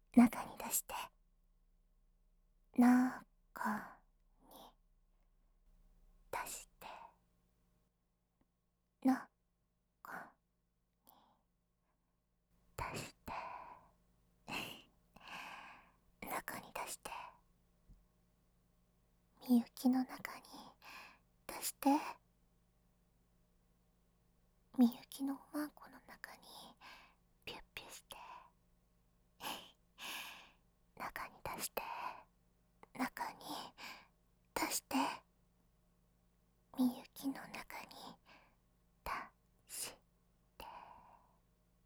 中に出して、中に出して、中に出して、中に出して、みゆきの中に出して、みゆきのおまんこ